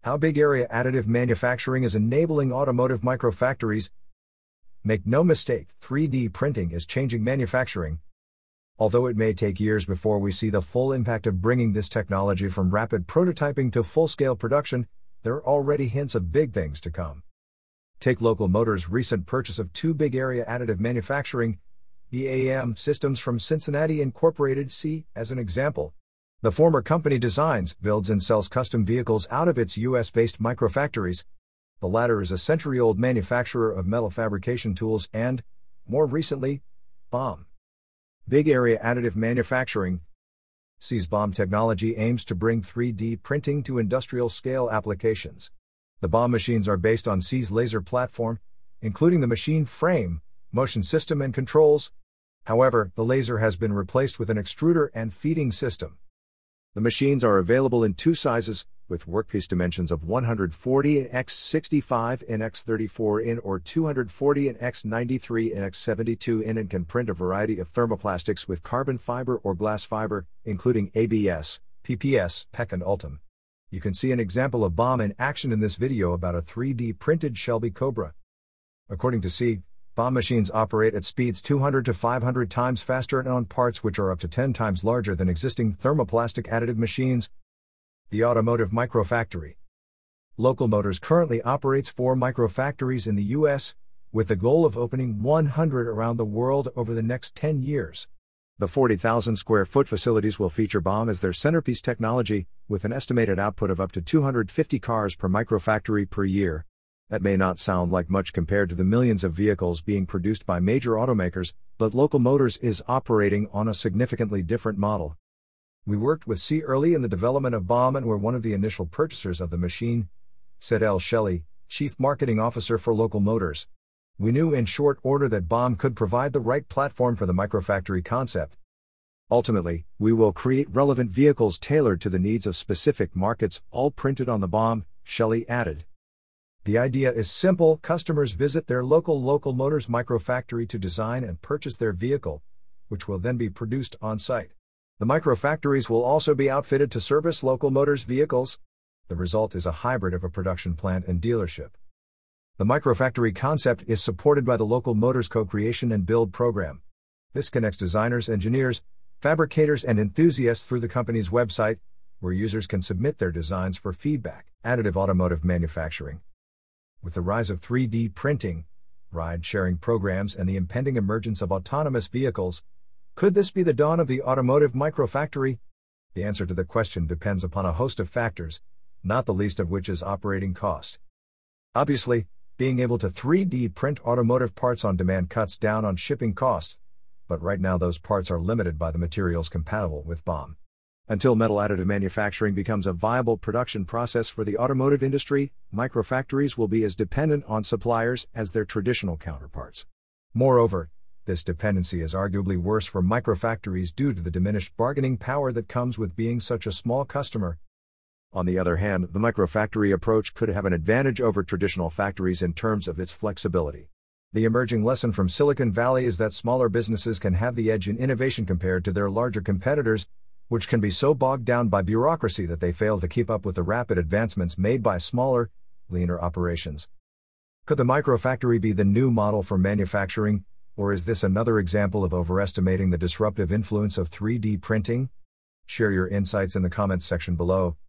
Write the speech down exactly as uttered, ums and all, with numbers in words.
How big area additive manufacturing is enabling automotive microfactories. Make no mistake, three D printing is changing manufacturing. Although it may take years before we see the full impact of bringing this technology from rapid prototyping to full-scale production, there are already hints of big things to come. Take Local Motors' recent purchase of two big area additive manufacturing B A M systems from Cincinnati Incorporated C as an example. The former company designs, builds and sells custom vehicles out of its U S-based microfactories. The latter is a century-old manufacturer of metal fabrication tools and, more recently, B A M. Big Area Additive Manufacturing. C's B A M technology aims to bring three D printing to industrial-scale applications. The B A M machines are based on C's laser platform, including the machine frame, motion system and controls. However, the laser has been replaced with an extruder and feeding system. The machines are available in two sizes, with workpiece dimensions of one hundred forty by sixty-five by thirty-four inch or two hundred forty by ninety-three by seventy-two inch and can print a variety of thermoplastics with carbon fiber or glass fiber, including A B S, P P S, P E C and Ultem. You can see an example of B A M in action in this video about a three D printed Shelby Cobra. According to C, B A M machines operate at speeds two hundred to five hundred times faster and on parts which are up to ten times larger than existing thermoplastic additive machines. The Automotive Microfactory. Local Motors currently operates four microfactories in the U S, with the goal of opening one hundred around the world over the next ten years. The forty thousand square foot facilities will feature B A M as their centerpiece technology, with an estimated output of up to two hundred fifty cars per microfactory per year. That may not sound like much compared to the millions of vehicles being produced by major automakers, but Local Motors is operating on a significantly different model. We worked with C early in the development of B A M and were one of the initial purchasers of the machine, said L. Shelley, Chief Marketing Officer for Local Motors. We knew in short order that B A M could provide the right platform for the microfactory concept. Ultimately, we will create relevant vehicles tailored to the needs of specific markets, all printed on the B A M, Shelley added. The idea is simple: customers visit their local Local Motors microfactory to design and purchase their vehicle, which will then be produced on site. The microfactories will also be outfitted to service Local Motors vehicles. The result is a hybrid of a production plant and dealership. The microfactory concept is supported by the Local Motors Co-Creation and Build program. This connects designers, engineers, fabricators and enthusiasts through the company's website, where users can submit their designs for feedback. Additive automotive manufacturing. With the rise of three D printing, ride-sharing programs and the impending emergence of autonomous vehicles, could this be the dawn of the automotive microfactory? The answer to the question depends upon a host of factors, not the least of which is operating cost. Obviously, being able to three D print automotive parts on demand cuts down on shipping costs, but right now those parts are limited by the materials compatible with B A M. Until metal additive manufacturing becomes a viable production process for the automotive industry, microfactories will be as dependent on suppliers as their traditional counterparts. Moreover, this dependency is arguably worse for microfactories due to the diminished bargaining power that comes with being such a small customer. On the other hand, the microfactory approach could have an advantage over traditional factories in terms of its flexibility. The emerging lesson from Silicon Valley is that smaller businesses can have the edge in innovation compared to their larger competitors, which can be so bogged down by bureaucracy that they fail to keep up with the rapid advancements made by smaller, leaner operations. Could the microfactory be the new model for manufacturing, or is this another example of overestimating the disruptive influence of three D printing? Share your insights in the comments section below.